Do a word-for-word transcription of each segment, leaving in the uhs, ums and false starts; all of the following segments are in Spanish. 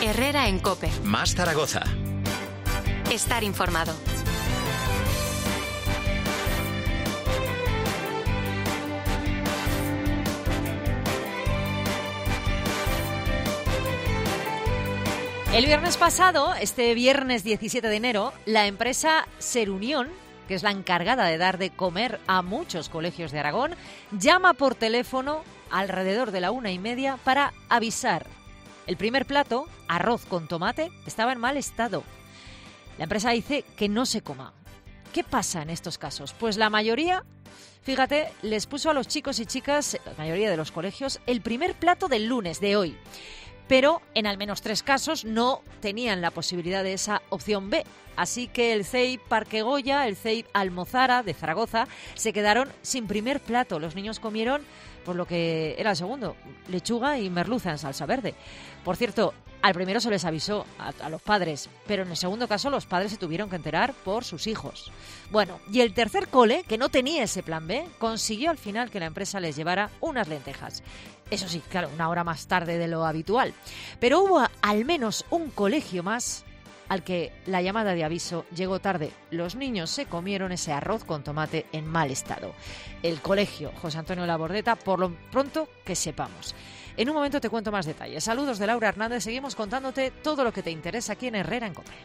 Herrera en COPE. Más Zaragoza. Estar informado. El viernes pasado, este viernes diecisiete de enero, la empresa Serunión, que es la encargada de dar de comer a muchos colegios de Aragón, llama por teléfono alrededor de la una y media para avisar. El primer plato, arroz con tomate, estaba en mal estado. La empresa dice que no se coma. ¿Qué pasa en estos casos? Pues la mayoría, fíjate, les puso a los chicos y chicas, la mayoría de los colegios, el primer plato del lunes de hoy. Pero en al menos tres casos no tenían la posibilidad de esa opción B. Así que el C E I Parque Goya, el C E I Almozara de Zaragoza, se quedaron sin primer plato. Los niños comieron por lo que era el segundo, lechuga y merluza en salsa verde. Por cierto, al primero se les avisó a, a los padres, pero en el segundo caso los padres se tuvieron que enterar por sus hijos. Bueno, y el tercer cole, que no tenía ese plan B, consiguió al final que la empresa les llevara unas lentejas. Eso sí, claro, una hora más tarde de lo habitual. Pero hubo al menos un colegio más al que la llamada de aviso llegó tarde. Los niños se comieron ese arroz con tomate en mal estado. El colegio José Antonio Labordeta, por lo pronto que sepamos. En un momento te cuento más detalles. Saludos de Laura Hernández. Seguimos contándote todo lo que te interesa aquí en Herrera en COPE.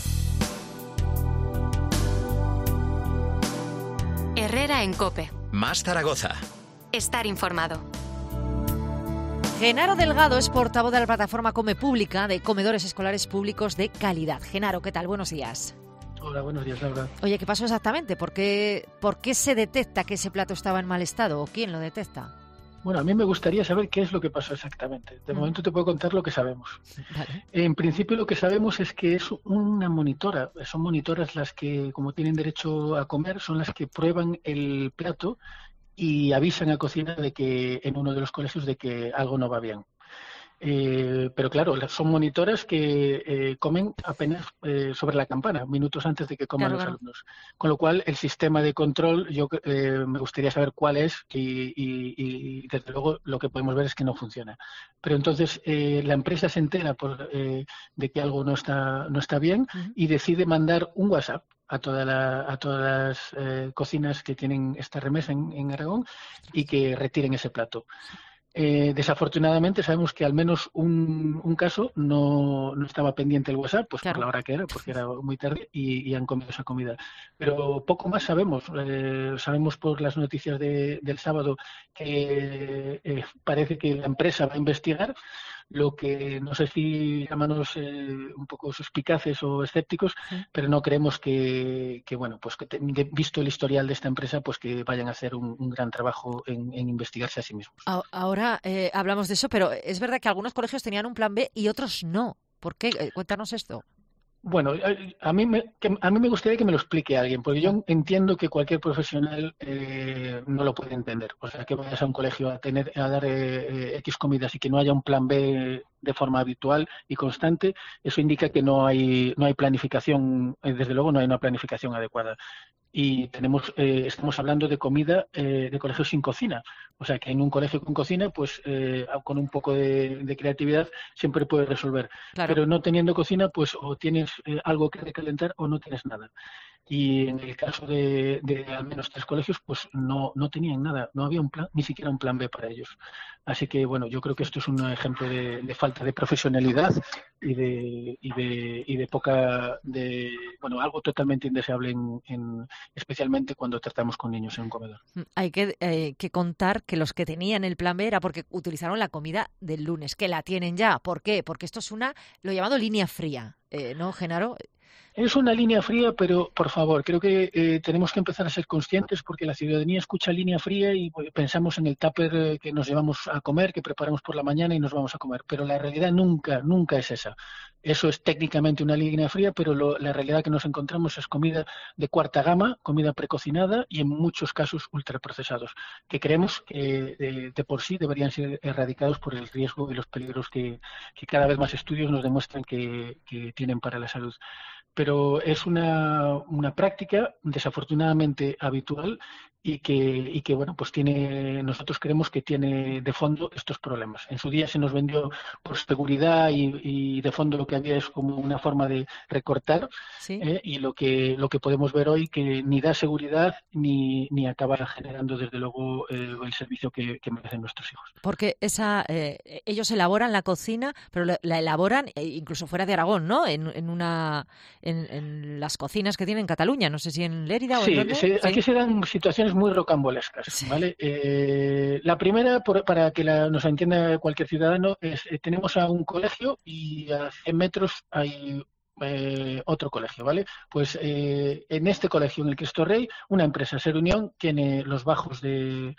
Herrera en COPE. Más Zaragoza. Estar informado. Genaro Delgado es portavoz de la plataforma Come Pública de comedores escolares públicos de calidad. Genaro, ¿qué tal? Buenos días. Hola, buenos días, Laura. Oye, ¿qué pasó exactamente? ¿Por qué, ¿Por qué se detecta que ese plato estaba en mal estado o quién lo detecta? Bueno, a mí me gustaría saber qué es lo que pasó exactamente. De mm. momento te puedo contar lo que sabemos. Vale. En principio lo que sabemos es que es una monitora. Son monitoras las que, como tienen derecho a comer, son las que prueban el plato y avisan a cocina de que en uno de los colegios de que algo no va bien. Eh, pero claro, son monitoras que eh, comen apenas eh, sobre la campana, minutos antes de que coman claro, los claro. alumnos. Con lo cual, el sistema de control, yo eh, me gustaría saber cuál es y, y, y, desde luego, lo que podemos ver es que no funciona. Pero entonces, eh, la empresa se entera por, eh, de que algo no está, no está bien uh-huh. y decide mandar un WhatsApp a, toda la, a todas las eh, cocinas que tienen esta remesa en, en Aragón y que retiren ese plato. Eh, desafortunadamente sabemos que al menos un, un caso no, no estaba pendiente el WhatsApp, pues claro. por la hora que era, porque era muy tarde y, y han comido esa comida. Pero poco más sabemos. Eh, sabemos por las noticias de, del sábado que eh, parece que la empresa va a investigar, lo que no sé si llámanos eh, un poco suspicaces o escépticos, sí. pero no creemos que, que bueno, pues que te, visto el historial de esta empresa, pues que vayan a hacer un, un gran trabajo en, en investigarse a sí mismos. Ahora eh, hablamos de eso, pero es verdad que algunos colegios tenían un plan B y otros no. ¿Por qué? Eh, cuéntanos esto. Bueno, a mí, me, que, a mí me gustaría que me lo explique alguien, porque yo entiendo que cualquier profesional eh, no lo puede entender. O sea, que vayas a un colegio a tener a dar eh, X comidas y que no haya un plan B de forma habitual y constante, eso indica que no hay no hay planificación, eh, desde luego no hay una planificación adecuada. Y tenemos eh, estamos hablando de comida eh, de colegios sin cocina. O sea, que en un colegio con cocina, pues eh, con un poco de, de creatividad siempre puedes resolver. Claro. Pero no teniendo cocina, pues o tienes eh, algo que recalentar o no tienes nada. Y en el caso de, de al menos tres colegios, pues no, no tenían nada, no había un plan, ni siquiera un plan B para ellos. Así que, bueno, yo creo que esto es un ejemplo de, de falta de profesionalidad y de, y de, y de poca, de, bueno, algo totalmente indeseable, en, en, especialmente cuando tratamos con niños en un comedor. Hay que, eh, que contar que los que tenían el plan B era porque utilizaron la comida del lunes, que la tienen ya. ¿Por qué? Porque esto es una, lo llamado línea fría, eh, ¿no, Genaro? Es una línea fría, pero por favor, creo que eh, tenemos que empezar a ser conscientes porque la ciudadanía escucha línea fría y pues, pensamos en el tupper eh, que nos llevamos a comer, que preparamos por la mañana y nos vamos a comer. Pero la realidad nunca, nunca es esa. Eso es técnicamente una línea fría, pero lo, la realidad que nos encontramos es comida de cuarta gama, comida precocinada y en muchos casos ultraprocesados, que creemos que de, de por sí deberían ser erradicados por el riesgo y los peligros que, que cada vez más estudios nos demuestran que, que tienen para la salud. Pero es una, una práctica desafortunadamente habitual y que, y que bueno, pues tiene, nosotros creemos que tiene de fondo estos problemas. En su día se nos vendió por seguridad y, y de fondo lo que había es como una forma de recortar, ¿sí? eh, y lo que lo que podemos ver hoy que ni da seguridad ni, ni acaba generando desde luego eh, el servicio que, que merecen nuestros hijos. Porque esa eh, ellos elaboran la cocina, pero la, la elaboran eh, incluso fuera de Aragón, ¿no? En, en una en, en las cocinas que tienen en Cataluña, no sé si en Lérida o sí, en dónde. Se, sí, aquí se dan situaciones muy rocambolescas, sí. ¿vale? Eh, la primera, por, para que la, nos entienda cualquier ciudadano, es eh, tenemos a un colegio y a cien metros hay eh, otro colegio, ¿vale? Pues eh, en este colegio, en el Cristo Rey, una empresa, Ser Unión, tiene los bajos de,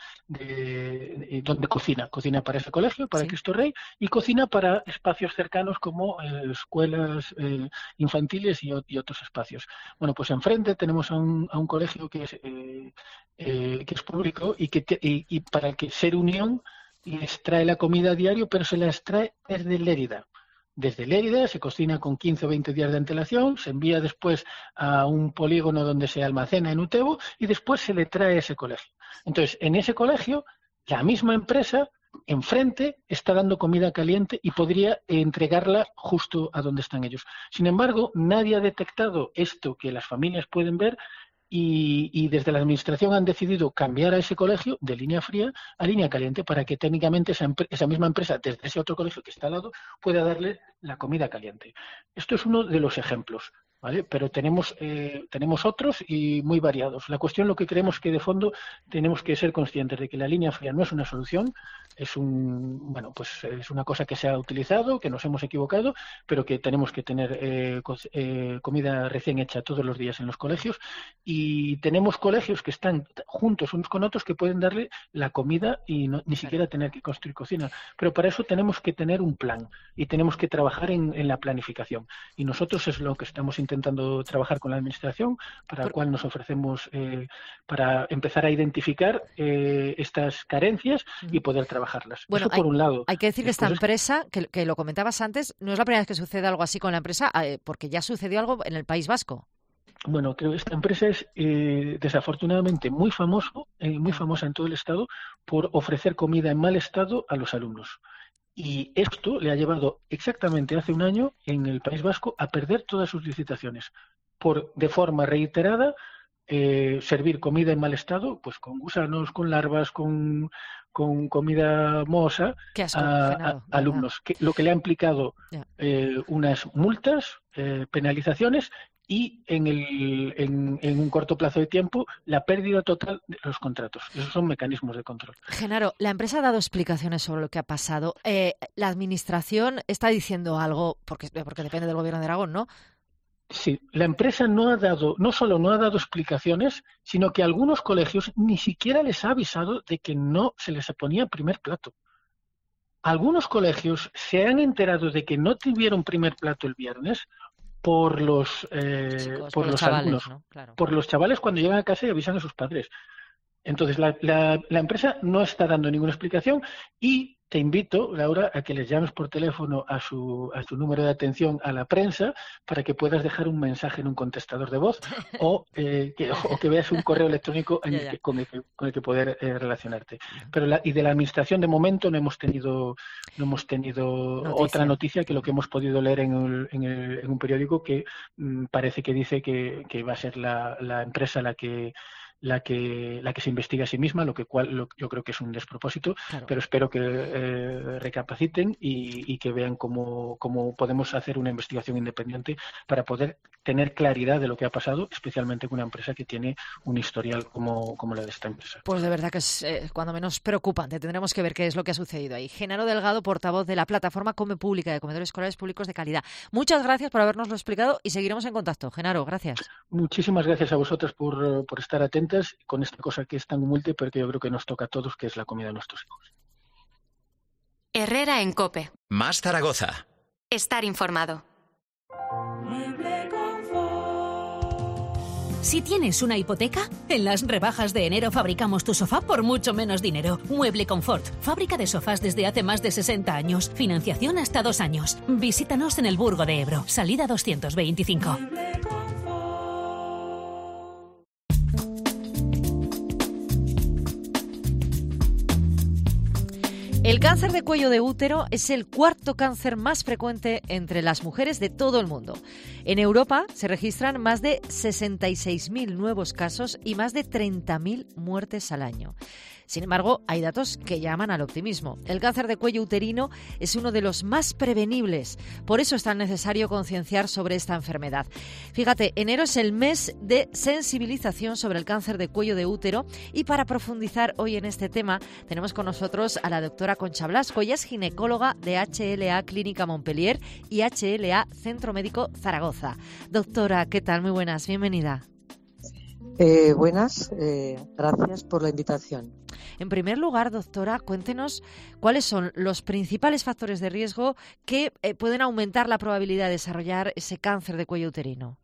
de, de donde cocina, cocina para ese colegio, para sí. el Cristo Rey, y cocina para espacios cercanos como eh, escuelas eh, infantiles y, y otros espacios. Bueno, pues enfrente tenemos a un, a un colegio que es eh, eh, que es público y que y, y para el que Ser Unión les trae la comida a diario, pero se las trae desde Lérida. Desde Lérida se cocina con quince o veinte días de antelación, se envía después a un polígono donde se almacena en Utebo y después se le trae a ese colegio. Entonces, en ese colegio, la misma empresa enfrente está dando comida caliente y podría entregarla justo a donde están ellos. Sin embargo, nadie ha detectado esto que las familias pueden ver. Y, y desde la Administración han decidido cambiar a ese colegio de línea fría a línea caliente para que técnicamente esa, esa misma empresa, desde ese otro colegio que está al lado, pueda darle la comida caliente. Esto es uno de los ejemplos, ¿vale? Pero tenemos, eh, tenemos otros y muy variados. La cuestión, lo que creemos que de fondo tenemos que ser conscientes de que la línea fría no es una solución, es un bueno pues es una cosa que se ha utilizado, que nos hemos equivocado, pero que tenemos que tener eh, co eh, comida recién hecha todos los días en los colegios, y tenemos colegios que están juntos unos con otros que pueden darle la comida y no, ni siquiera tener que construir cocina. Pero para eso tenemos que tener un plan y tenemos que trabajar en, en la planificación. Y nosotros es lo que estamos intentando trabajar con la Administración, para la cual nos ofrecemos eh, para empezar a identificar eh, estas carencias y poder trabajar. Bueno, Eso por hay, un lado. Hay que decir que esta Después empresa, que, que lo comentabas antes, no es la primera vez que sucede algo así con la empresa, eh, porque ya sucedió algo en el País Vasco. Bueno, creo que esta empresa es eh, desafortunadamente muy famoso, eh, muy famosa en todo el estado por ofrecer comida en mal estado a los alumnos. Y esto le ha llevado exactamente hace un año en el País Vasco a perder todas sus licitaciones por, de forma reiterada, eh, servir comida en mal estado, pues con gusanos, con larvas, con con comida mohosa asco, a, Genaro, a alumnos, que, lo que le ha implicado eh, unas multas, eh, penalizaciones y en, el, en, en un corto plazo de tiempo la pérdida total de los contratos. Esos son mecanismos de control. Genaro, la empresa ha dado explicaciones sobre lo que ha pasado. Eh, la Administración está diciendo algo, porque, porque depende del Gobierno de Aragón, ¿no? Sí, la empresa no ha dado, no solo no ha dado explicaciones, sino que a algunos colegios ni siquiera les ha avisado de que no se les ponía primer plato. Algunos colegios se han enterado de que no tuvieron primer plato el viernes por los, eh, Chicos, por, por los, los chavales, alumnos, ¿no? Claro. Por los chavales cuando llegan a casa y avisan a sus padres. Entonces, la, la, la empresa no está dando ninguna explicación y te invito, Laura, a que les llames por teléfono a su, a su número de atención a la prensa para que puedas dejar un mensaje en un contestador de voz o, eh, que, o que veas un correo electrónico en el que, con, el que, con el que poder eh, relacionarte. Pero la, y de la Administración, de momento, no hemos tenido, no hemos tenido noticia. otra noticia que lo que hemos podido leer en, el, en, el, en un periódico que mmm, parece que dice que, que va a ser la, la empresa la que la que la que se investiga a sí misma, lo que cual lo, yo creo que es un despropósito, claro. Pero espero que eh, recapaciten y, y que vean cómo, cómo podemos hacer una investigación independiente para poder tener claridad de lo que ha pasado, especialmente con una empresa que tiene un historial como, como la de esta empresa. Pues de verdad que es eh, cuando menos preocupante. Tendremos que ver qué es lo que ha sucedido ahí. Genaro Delgado, portavoz de la plataforma Come Pública de Comedores Escolares Públicos de Calidad. Muchas gracias por habernoslo explicado y seguiremos en contacto. Genaro, gracias. Muchísimas gracias a vosotras por, por estar atentas con esta cosa que es tan humilde, pero que yo creo que nos toca a todos, que es la comida de nuestros hijos. Herrera en COPE. Más Zaragoza. Estar informado. Si tienes una hipoteca, en las rebajas de enero fabricamos tu sofá por mucho menos dinero. Mueble Confort, fábrica de sofás desde hace más de sesenta años. Financiación hasta dos años. Visítanos en el Burgo de Ebro, salida doscientos veinticinco. El cáncer de cuello de útero es el cuarto cáncer más frecuente entre las mujeres de todo el mundo. En Europa se registran más de sesenta y seis mil nuevos casos y más de treinta mil muertes al año. Sin embargo, hay datos que llaman al optimismo. El cáncer de cuello uterino es uno de los más prevenibles. Por eso es tan necesario concienciar sobre esta enfermedad. Fíjate, enero es el mes de sensibilización sobre el cáncer de cuello de útero y para profundizar hoy en este tema tenemos con nosotros a la doctora Concha Blasco. Ella es ginecóloga de H L A Clínica Montpellier y H L A Centro Médico Zaragoza. Doctora, ¿qué tal? Muy buenas, bienvenida. Eh, buenas, eh, gracias por la invitación. En primer lugar, doctora, cuéntenos cuáles son los principales factores de riesgo que eh, pueden aumentar la probabilidad de desarrollar ese cáncer de cuello uterino.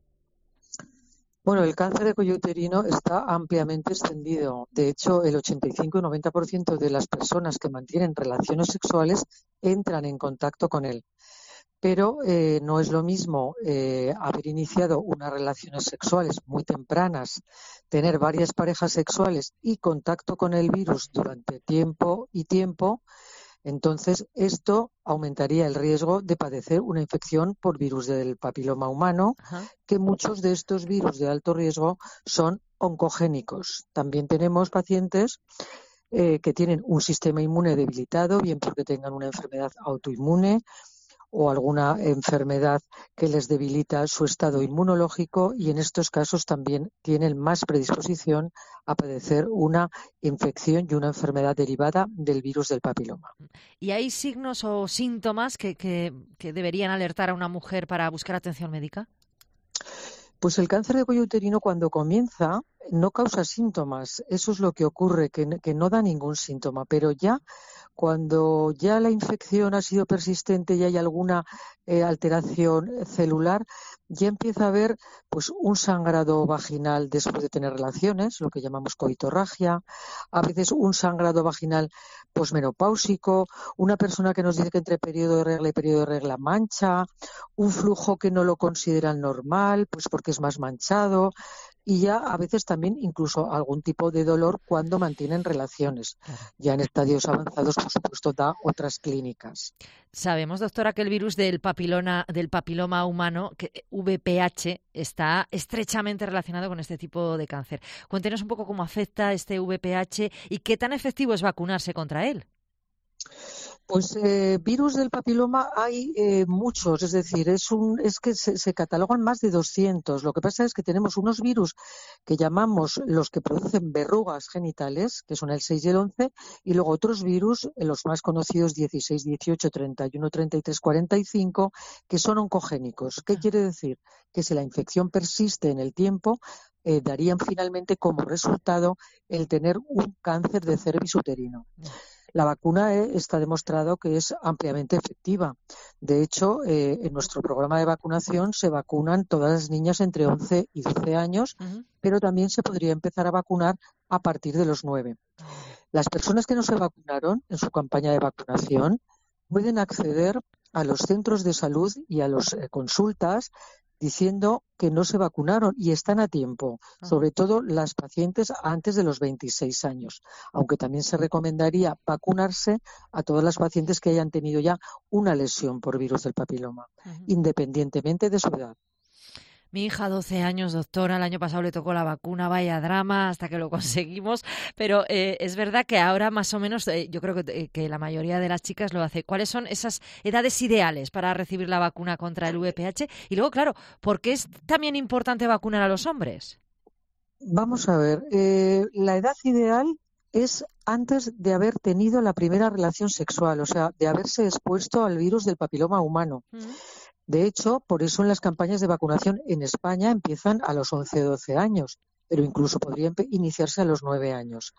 Bueno, el cáncer de cuello uterino está ampliamente extendido. De hecho, el ochenta y cinco y noventa por ciento de las personas que mantienen relaciones sexuales entran en contacto con él. Pero eh, no es lo mismo eh, haber iniciado unas relaciones sexuales muy tempranas, tener varias parejas sexuales y contacto con el virus durante tiempo y tiempo. Entonces, esto aumentaría el riesgo de padecer una infección por virus del papiloma humano, Ajá. que muchos de estos virus de alto riesgo son oncogénicos. También tenemos pacientes eh, que tienen un sistema inmune debilitado, bien porque tengan una enfermedad autoinmune, o alguna enfermedad que les debilita su estado inmunológico y en estos casos también tienen más predisposición a padecer una infección y una enfermedad derivada del virus del papiloma. ¿Y hay signos o síntomas que, que, que deberían alertar a una mujer para buscar atención médica? Pues el cáncer de cuello uterino cuando comienza no causa síntomas, eso es lo que ocurre, que, que no da ningún síntoma, pero ya cuando ya la infección ha sido persistente y hay alguna eh, alteración celular, ya empieza a haber pues un sangrado vaginal después de tener relaciones, lo que llamamos coitorragia, a veces un sangrado vaginal posmenopáusico, una persona que nos dice que entre periodo de regla y periodo de regla mancha, un flujo que no lo consideran normal, pues porque es más manchado, y ya a veces también incluso algún tipo de dolor cuando mantienen relaciones. Ya en estadios avanzados, por supuesto, da otras clínicas. Sabemos, doctora, que el virus del papiloma, del papiloma humano, que V P H, está estrechamente relacionado con este tipo de cáncer. Cuéntenos un poco cómo afecta este V P H y qué tan efectivo es vacunarse contra él. Pues eh, virus del papiloma hay eh, muchos, es decir, es un es que se, se catalogan más de doscientos. Lo que pasa es que tenemos unos virus que llamamos los que producen verrugas genitales, que son el seis y el once, y luego otros virus, los más conocidos dieciséis, dieciocho, treinta y uno, treinta y tres, cuarenta y cinco, que son oncogénicos. ¿Qué quiere decir? Que si la infección persiste en el tiempo, eh, darían finalmente como resultado el tener un cáncer de cervix uterino. La vacuna eh, está demostrado que es ampliamente efectiva. De hecho, eh, en nuestro programa de vacunación se vacunan todas las niñas entre once y doce años, uh-huh. pero también se podría empezar a vacunar a partir de los nueve. Las personas que no se vacunaron en su campaña de vacunación pueden acceder a los centros de salud y a las eh, consultas diciendo que no se vacunaron y están a tiempo, sobre todo las pacientes antes de los veintiséis años, aunque también se recomendaría vacunarse a todas las pacientes que hayan tenido ya una lesión por virus del papiloma, uh-huh. independientemente de su edad. Mi hija, doce años, doctora, el año pasado le tocó la vacuna, vaya drama, hasta que lo conseguimos, pero eh, es verdad que ahora más o menos, eh, yo creo que, eh, que la mayoría de las chicas lo hace. ¿Cuáles son esas edades ideales para recibir la vacuna contra el V P H? Y luego, claro, ¿por qué es también importante vacunar a los hombres? Vamos a ver, eh, la edad ideal es antes de haber tenido la primera relación sexual, o sea, de haberse expuesto al virus del papiloma humano. Mm. De hecho, por eso en las campañas de vacunación en España empiezan a los once o doce años, pero incluso podrían iniciarse a los nueve años.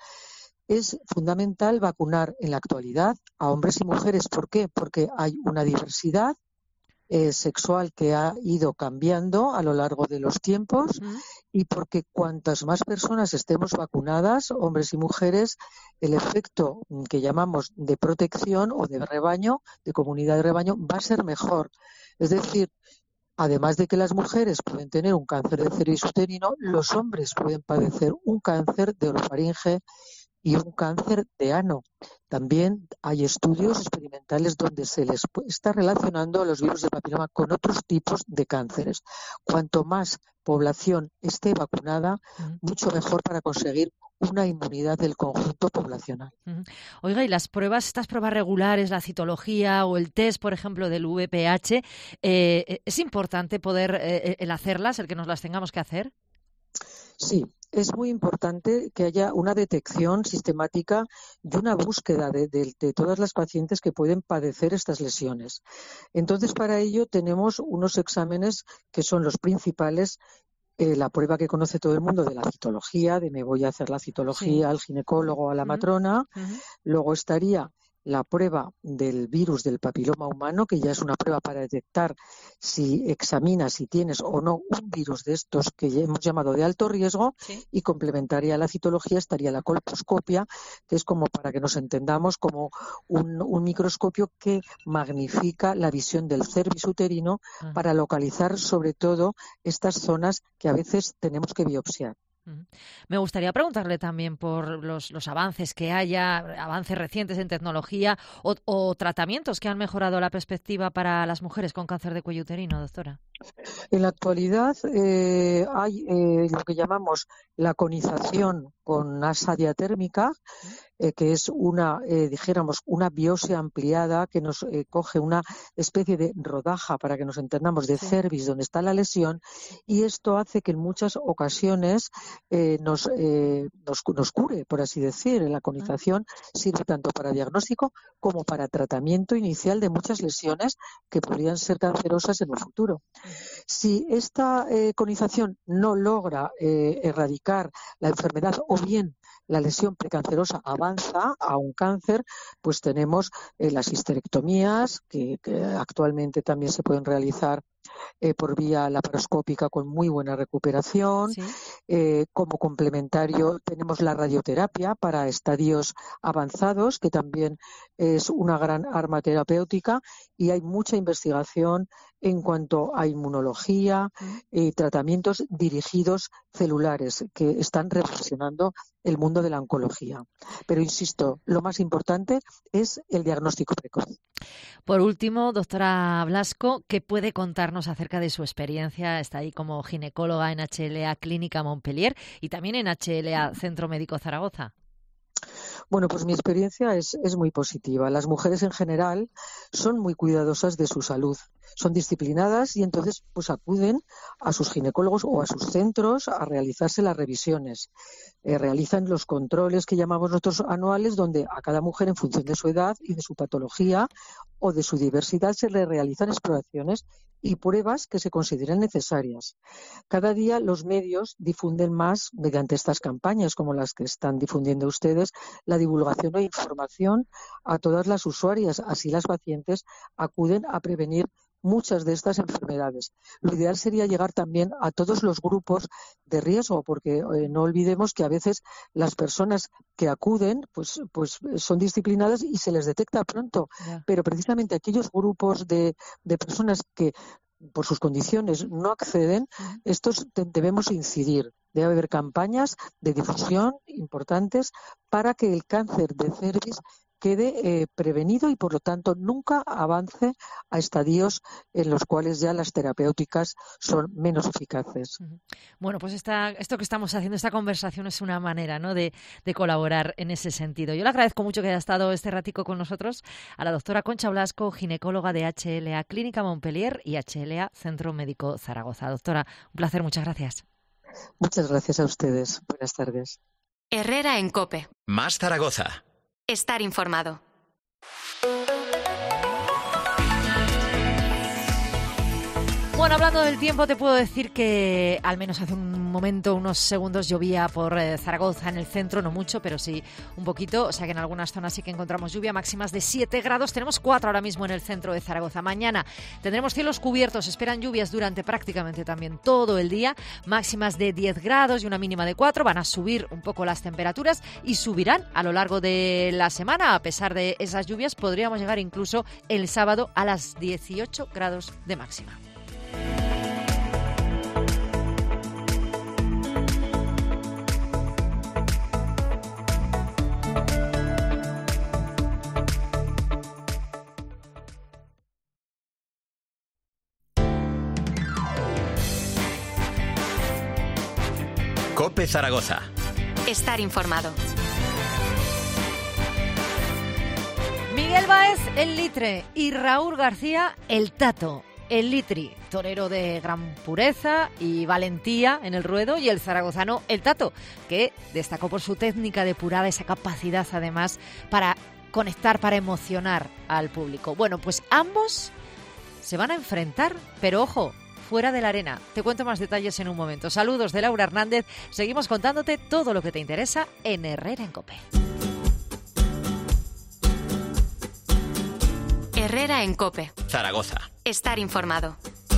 Es fundamental vacunar en la actualidad a hombres y mujeres. ¿Por qué? Porque hay una diversidad eh, sexual que ha ido cambiando a lo largo de los tiempos uh-huh. y porque cuantas más personas estemos vacunadas, hombres y mujeres, el efecto que llamamos de protección o de rebaño, de comunidad de rebaño, va a ser mejor. Es decir, además de que las mujeres pueden tener un cáncer de cervix uterino, los hombres pueden padecer un cáncer de orofaringe, y un cáncer de ano. También hay estudios experimentales donde se les está relacionando los virus del papiloma con otros tipos de cánceres. Cuanto más población esté vacunada, uh-huh. mucho mejor para conseguir una inmunidad del conjunto poblacional. Uh-huh. Oiga, y las pruebas, estas pruebas regulares, la citología o el test, por ejemplo, del V P H, eh, ¿es importante poder eh, el hacerlas, el que nos las tengamos que hacer? Sí. Es muy importante que haya una detección sistemática y una búsqueda de, de, de todas las pacientes que pueden padecer estas lesiones. Entonces, para ello tenemos unos exámenes que son los principales. Eh, la prueba que conoce todo el mundo de la citología, de me voy a hacer la citología sí. al ginecólogo, a la uh-huh. matrona. Uh-huh. Luego estaría la prueba del virus del papiloma humano, que ya es una prueba para detectar si examinas si tienes o no un virus de estos que ya hemos llamado de alto riesgo, sí. y complementaria a la citología estaría la colposcopia, que es como, para que nos entendamos, como un, un microscopio que magnifica la visión del cervix uterino uh-huh. para localizar sobre todo estas zonas que a veces tenemos que biopsiar. Me gustaría preguntarle también por los, los avances que haya, avances recientes en tecnología o, o tratamientos que han mejorado la perspectiva para las mujeres con cáncer de cuello uterino, doctora. En la actualidad eh, hay eh, lo que llamamos la conización con asa diatérmica, eh, que es una, eh, dijéramos, una biopsia ampliada que nos eh, coge una especie de rodaja, para que nos entendamos, de sí. cervix donde está la lesión, y esto hace que en muchas ocasiones eh, nos, eh, nos, nos cure, por así decir. La conización sirve tanto para diagnóstico como para tratamiento inicial de muchas lesiones que podrían ser cancerosas en el futuro. Si esta eh, conización no logra eh, erradicar la enfermedad o bien la lesión precancerosa avanza a un cáncer, pues tenemos eh, las histerectomías, que, que actualmente también se pueden realizar eh, por vía laparoscópica con muy buena recuperación. Sí. Eh, como complementario tenemos la radioterapia para estadios avanzados, que también es una gran arma terapéutica, y hay mucha investigación en cuanto a inmunología y eh, tratamientos dirigidos celulares que están revolucionando el mundo de la oncología. Pero insisto, lo más importante es el diagnóstico precoz. Por último, doctora Blasco, ¿qué puede contarnos acerca de su experiencia? Está ahí como ginecóloga en H L A Clínica Montpellier y también en H L A Centro Médico Zaragoza. Bueno, pues mi experiencia es, es muy positiva. Las mujeres en general son muy cuidadosas de su salud, son disciplinadas y entonces pues acuden a sus ginecólogos o a sus centros a realizarse las revisiones. Eh, realizan los controles que llamamos nosotros anuales, donde a cada mujer, en función de su edad y de su patología o de su diversidad, se le realizan exploraciones y pruebas que se consideren necesarias. Cada día los medios difunden más, mediante estas campañas como las que están difundiendo ustedes, la divulgación e información a todas las usuarias. Así las pacientes acuden a prevenir muchas de estas enfermedades. Lo ideal sería llegar también a todos los grupos de riesgo, porque eh, no olvidemos que a veces las personas que acuden pues, pues son disciplinadas y se les detecta pronto, yeah. pero precisamente aquellos grupos de, de personas que por sus condiciones no acceden, uh-huh. estos te, debemos incidir. Debe haber campañas de difusión importantes para que el cáncer de cervix quede eh, prevenido y, por lo tanto, nunca avance a estadios en los cuales ya las terapéuticas son menos eficaces. Bueno, pues esta, esto que estamos haciendo, esta conversación, es una manera, ¿no?, de, de colaborar en ese sentido. Yo le agradezco mucho que haya estado este ratico con nosotros a la doctora Concha Blasco, ginecóloga de H L A Clínica Montpellier y H L A Centro Médico Zaragoza. Doctora, un placer, muchas gracias. Muchas gracias a ustedes. Buenas tardes. Herrera en COPE. Más Zaragoza. Estar informado. Bueno, hablando del tiempo, te puedo decir que al menos hace un momento, unos segundos, llovía por eh, Zaragoza, en el centro, no mucho, pero sí un poquito. O sea que en algunas zonas sí que encontramos lluvia, máximas de siete grados. Tenemos cuatro ahora mismo en el centro de Zaragoza. Mañana tendremos cielos cubiertos, esperan lluvias durante prácticamente también todo el día. Máximas de diez grados y una mínima de cuatro. Van a subir un poco las temperaturas y subirán a lo largo de la semana. A pesar de esas lluvias, podríamos llegar incluso el sábado a las dieciocho grados de máxima. COPE Zaragoza. Estar informado. Miguel Báez, el Litre, y Raúl García, el Tato. El Litri, torero de gran pureza y valentía en el ruedo, y el zaragozano, el Tato, que destacó por su técnica depurada, esa capacidad además para conectar, para emocionar al público. Bueno, pues ambos se van a enfrentar, pero ojo, fuera de la arena. Te cuento más detalles en un momento. Saludos de Laura Hernández. Seguimos contándote todo lo que te interesa en Herrera en COPE. Herrera en COPE. Zaragoza. Estar informado.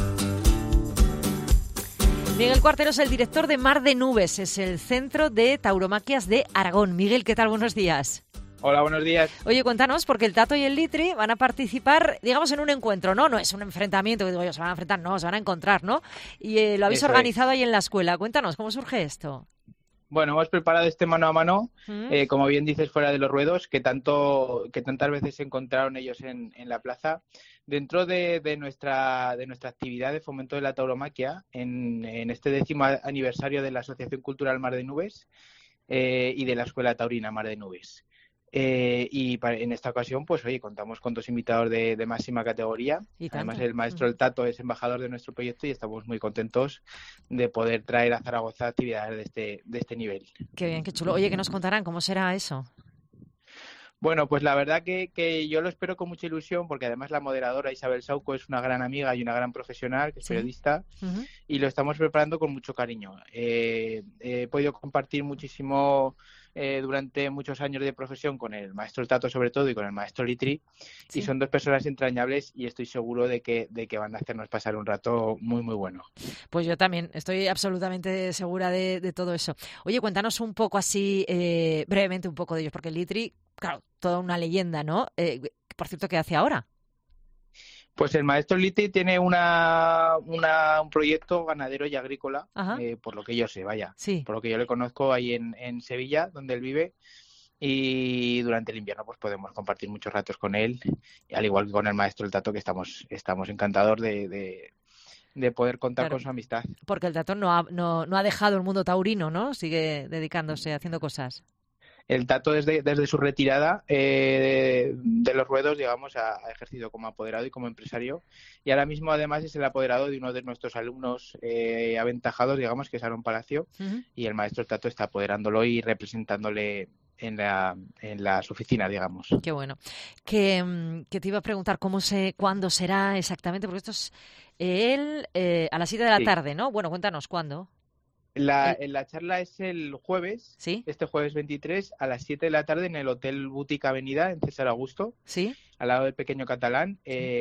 Miguel Cuartero es el director de Mar de Nubes, es el centro de tauromaquias de Aragón. Miguel, ¿qué tal? Buenos días. Hola, buenos días. Oye, cuéntanos, porque el Tato y el Litri van a participar, digamos, en un encuentro, ¿no? No es un enfrentamiento, que digo yo, se van a enfrentar, no, se van a encontrar, ¿no? Y eh, lo habéis Eso organizado es. ahí en la escuela. Cuéntanos, ¿cómo surge esto? Bueno, hemos preparado este mano a mano, ¿Mm? eh, como bien dices, fuera de los ruedos, que tanto que tantas veces se encontraron ellos en, en la plaza. Dentro de, de nuestra de nuestra actividad de fomento de la tauromaquia, en, en este décimo aniversario de la Asociación Cultural Mar de Nubes eh, y de la Escuela Taurina Mar de Nubes. Eh, y para, en esta ocasión, pues oye, contamos con dos invitados de, de máxima categoría. Y tanto. Además, el maestro El Tato es embajador de nuestro proyecto y estamos muy contentos de poder traer a Zaragoza actividades de este, de este nivel. Qué bien, qué chulo. Oye, ¿qué nos contarán? ¿Cómo será eso? Bueno, pues la verdad que, que yo lo espero con mucha ilusión, porque además la moderadora Isabel Sauco es una gran amiga y una gran profesional, que es Sí. periodista, Uh-huh. y lo estamos preparando con mucho cariño. Eh, he podido compartir muchísimo eh, durante muchos años de profesión con el maestro El Tato sobre todo y con el maestro Litri, Sí. y son dos personas entrañables y estoy seguro de que, de que van a hacernos pasar un rato muy, muy bueno. Pues yo también estoy absolutamente segura de, de todo eso. Oye, cuéntanos un poco así, eh, brevemente un poco de ellos, porque el Litri, claro, toda una leyenda, ¿no? Eh, por cierto, ¿qué hace ahora? Pues el maestro Litri tiene una, una, un proyecto ganadero y agrícola, eh, por lo que yo sé, vaya, sí. por lo que yo le conozco ahí en, en Sevilla, donde él vive, y durante el invierno pues podemos compartir muchos ratos con él, y al igual que con el maestro El Tato, que estamos, estamos encantados de, de, de poder contar Claro. con su amistad. Porque el Tato no ha, no, no ha dejado el mundo taurino, ¿no? Sigue dedicándose, haciendo cosas. El Tato desde, desde su retirada eh, de, de los ruedos, digamos, ha, ha ejercido como apoderado y como empresario, y ahora mismo además es el apoderado de uno de nuestros alumnos eh, aventajados, digamos, que es Aaron Palacio, Uh-huh. y el maestro Tato está apoderándolo y representándole en, la, en las oficinas, digamos. Qué bueno. Que, que te iba a preguntar cómo se, cuándo será exactamente, porque esto es él eh, a las siete de la Sí. tarde, ¿no? Bueno, cuéntanos, ¿cuándo? La, El- la charla es el jueves, ¿Sí? este jueves veintitrés, a las siete de la tarde en el Hotel Boutique Avenida, en César Augusto, ¿Sí? al lado del Pequeño Catalán.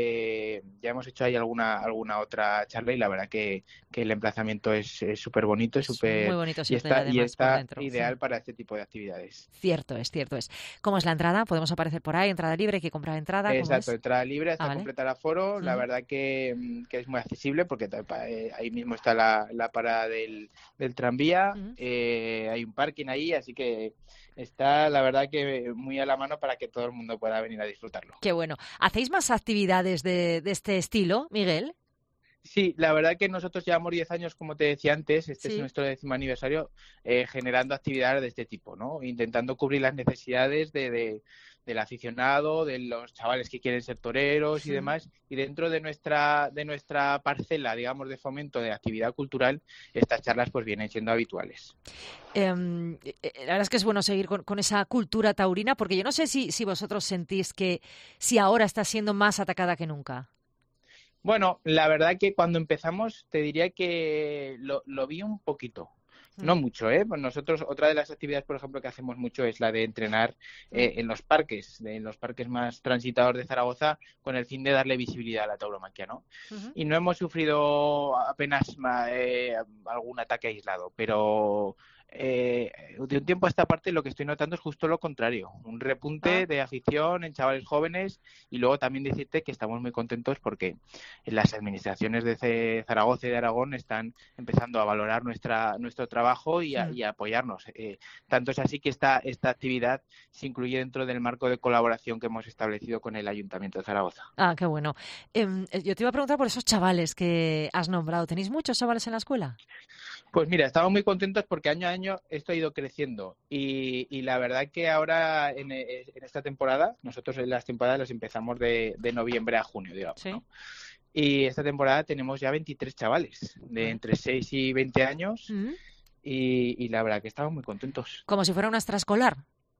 Eh, ya hemos hecho ahí alguna alguna otra charla y la verdad que, que el emplazamiento es súper bonito, es Es súper muy bonito ese y hotel, está, y además, por está dentro. ideal Sí. para este tipo de actividades. Cierto es, cierto es. ¿Cómo es la entrada? ¿Podemos aparecer por ahí? ¿Entrada libre? ¿Hay que comprar entrada? ¿Cómo Exacto, es? entrada libre hasta Ah, vale. completar aforo. La Ujú. verdad que, mm, que es muy accesible porque ta- pa- eh, ahí mismo está la, la parada del, del tranvía, Ujú. eh, hay un parking ahí, así que está la verdad que muy a la mano para que todo el mundo pueda venir a disfrutarlo. Qué bueno. ¿Hacéis más actividades de, de este estilo, Miguel? Sí, la verdad que nosotros llevamos diez años, como te decía antes, este Sí. es nuestro décimo aniversario, eh, generando actividades de este tipo, ¿no? Intentando cubrir las necesidades de, de- del aficionado, de los chavales que quieren ser toreros y Sí. demás. Y dentro de nuestra, de nuestra parcela, digamos, de fomento de actividad cultural, estas charlas pues vienen siendo habituales. Eh, eh, la verdad es que es bueno seguir con, con esa cultura taurina, porque yo no sé si, si vosotros sentís que si ahora está siendo más atacada que nunca. Bueno, la verdad que cuando empezamos te diría que lo, lo vi un poquito. No Mm. mucho, ¿eh? Pues nosotros, otra de las actividades, por ejemplo, que hacemos mucho es la de entrenar eh, en los parques, de- en los parques más transitados de Zaragoza, con el fin de darle visibilidad a la tauromaquia, ¿no? Ujú. Y no hemos sufrido apenas ma- eh, algún ataque aislado, pero eh, de un tiempo a esta parte lo que estoy notando es justo lo contrario, un repunte de afición en chavales jóvenes. Y luego también decirte que estamos muy contentos porque las administraciones de Zaragoza y de Aragón están empezando a valorar nuestra nuestro trabajo y a, sí. y a apoyarnos. Eh, tanto es así que esta, esta actividad se incluye dentro del marco de colaboración que hemos establecido con el Ayuntamiento de Zaragoza. Ah, qué bueno. Eh, yo te iba a preguntar por esos chavales que has nombrado. ¿Tenéis muchos chavales en la escuela? Pues mira, estamos muy contentos porque año a año esto ha ido creciendo y, y la verdad que ahora en, en esta temporada, nosotros en las temporadas las empezamos de, de noviembre a junio, digamos, ¿sí? ¿no? Y esta temporada tenemos ya veintitrés chavales de entre seis y veinte años uh-huh. y, y la verdad que estamos muy contentos. Como si fuera una extraescolar.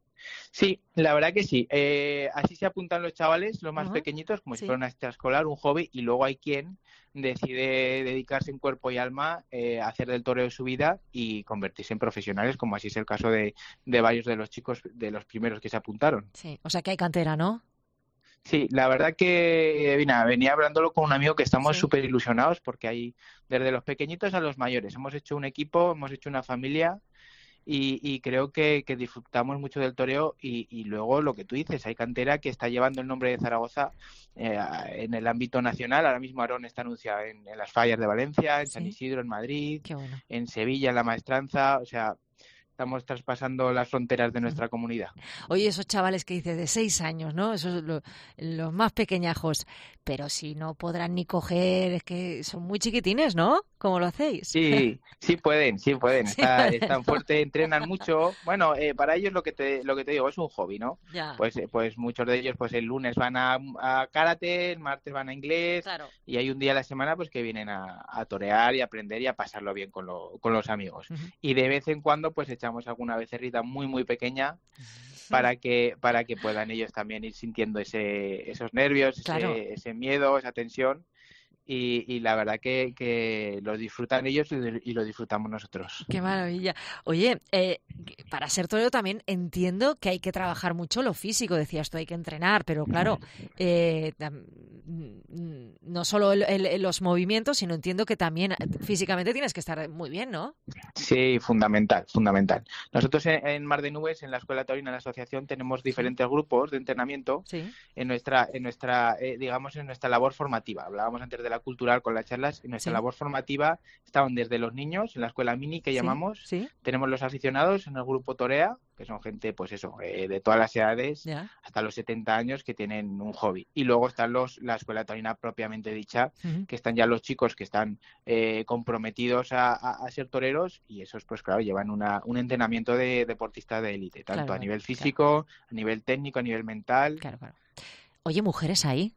Sí, la verdad que sí. Eh, así se apuntan los chavales, los más uh-huh. pequeñitos, como sí. si fuera una extraescolar, un hobby, y luego hay quien decide dedicarse en cuerpo y alma eh, a hacer del toreo su vida y convertirse en profesionales, como así es el caso de, de varios de los chicos, de los primeros que se apuntaron. Sí, o sea que hay cantera, ¿no? Sí, la verdad que mira, venía hablándolo con un amigo que estamos súper sí. ilusionados porque hay desde los pequeñitos a los mayores. Hemos hecho un equipo, hemos hecho una familia. Y, y creo que, que disfrutamos mucho del toreo y, y luego lo que tú dices, hay cantera que está llevando el nombre de Zaragoza eh, en el ámbito nacional. Ahora mismo Aarón está anunciado en, en las Fallas de Valencia, en ¿sí? San Isidro, en Madrid, bueno. en Sevilla, en La Maestranza, o sea... Estamos traspasando las fronteras de nuestra comunidad. Oye, esos chavales que dices de seis años, ¿no? Esos lo, los más pequeñajos. Pero si no podrán ni coger, es que son muy chiquitines, ¿no? ¿Cómo lo hacéis? Sí, sí pueden, sí pueden. Sí, Está, pueden. Están fuertes, entrenan mucho. Bueno, eh, para ellos lo que te lo que te digo es un hobby, ¿no? Ya. Pues eh, pues muchos de ellos pues el lunes van a, a karate, el martes van a inglés. Claro. Y hay un día a la semana pues que vienen a, a torear y aprender y a pasarlo bien con, lo, con los amigos. Uh-huh. Y de vez en cuando pues echamos alguna becerrita muy muy pequeña para que para que puedan ellos también ir sintiendo ese esos nervios, claro. ese, ese miedo, esa tensión y, y la verdad que, que lo disfrutan ellos y, y lo disfrutamos nosotros. Qué maravilla. Oye, eh, para ser torero también entiendo que hay que trabajar mucho lo físico, decías tú, hay que entrenar, pero claro, eh, no solo el, el, los movimientos, sino entiendo que también físicamente tienes que estar muy bien, ¿no? Sí, fundamental, fundamental. Nosotros en, en Mar de Nubes, en la Escuela Taurina, en la asociación, tenemos diferentes grupos de entrenamiento sí. en nuestra, en nuestra eh, digamos, en nuestra labor formativa. Hablábamos antes de la cultural con las charlas. En nuestra sí. labor formativa estaban desde los niños, en la escuela mini que llamamos, sí, sí. tenemos los aficionados en el grupo Torea, que son gente, pues eso, eh, de todas las edades, yeah. hasta los setenta años que tienen un hobby. Y luego están los la escuela taurina propiamente dicha, uh-huh. que están ya los chicos que están eh, comprometidos a, a, a ser toreros y esos, pues claro, llevan una, un entrenamiento de deportista de élite, tanto claro, a nivel físico, claro. a nivel técnico, a nivel mental. Claro, claro. Oye, ¿mujeres ahí?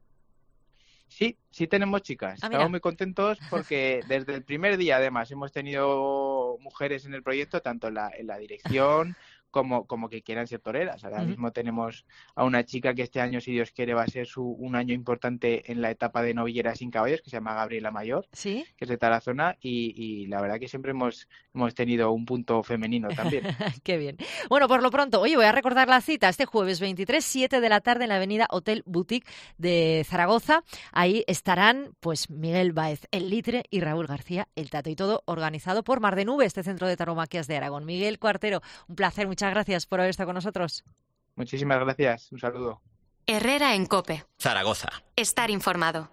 Sí, sí tenemos chicas. Ah, Estamos muy contentos porque desde el primer día, además, hemos tenido mujeres en el proyecto, tanto en la, en la dirección como, como que quieran ser toreras. Ahora uh-huh. mismo tenemos a una chica que este año, si Dios quiere, va a ser su, un año importante en la etapa de novillera sin caballos, que se llama Gabriela Mayor, ¿sí? que es de Tarazona, y, y la verdad que siempre hemos, hemos tenido un punto femenino también. Qué bien. Bueno, por lo pronto, oye, voy a recordar la cita este jueves veintitrés, siete de la tarde en la avenida Hotel Boutique de Zaragoza. Ahí estarán pues Miguel Báez, el Litre, y Raúl García, el Tato, y todo organizado por Mar de Nube, este centro de tauromaquias de Aragón. Miguel Cuartero, un placer, muchas gracias por haber estado con nosotros. Muchísimas gracias, un saludo. Herrera en COPE. Zaragoza. Estar informado.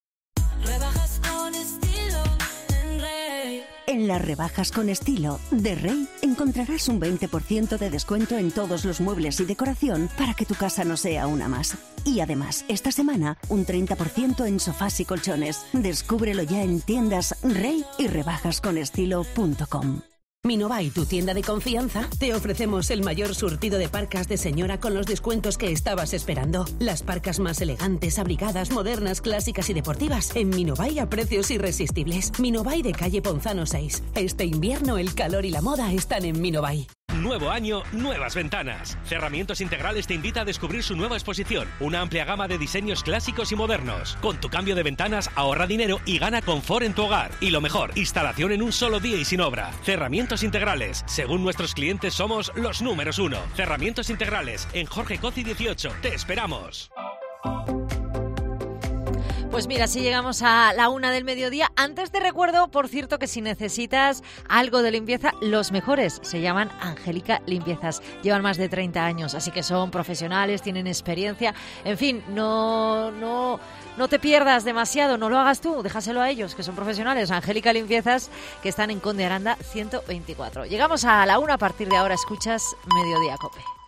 Rebajas con estilo en Rey. En las rebajas con estilo de Rey encontrarás un veinte por ciento de descuento en todos los muebles y decoración para que tu casa no sea una más. Y además, esta semana, un treinta por ciento en sofás y colchones. Descúbrelo ya en tiendas Rey y rebajas con estilo punto com. Minobai, tu tienda de confianza, te ofrecemos el mayor surtido de parcas de señora con los descuentos que estabas esperando. Las parcas más elegantes, abrigadas, modernas, clásicas y deportivas en Minobai a precios irresistibles. Minobai de calle Ponzano seis. Este invierno el calor y la moda están en Minobai. Nuevo año, nuevas ventanas. Cerramientos Integrales te invita a descubrir su nueva exposición. Una amplia gama de diseños clásicos y modernos. Con tu cambio de ventanas, ahorra dinero y gana confort en tu hogar. Y lo mejor, instalación en un solo día y sin obra. Cerramientos Integrales. Según nuestros clientes, somos los números uno. Cerramientos Integrales. En Jorge Cozi dieciocho. Te esperamos. Pues mira, si llegamos a la una del mediodía. Antes te recuerdo, por cierto, que si necesitas algo de limpieza, los mejores se llaman Angélica Limpiezas. Llevan más de treinta años, así que son profesionales, tienen experiencia. En fin, no, no, no te pierdas demasiado, no lo hagas tú, déjaselo a ellos, que son profesionales. Angélica Limpiezas, que están en Conde Aranda ciento veinticuatro. Llegamos a la una, a partir de ahora escuchas Mediodía Cope.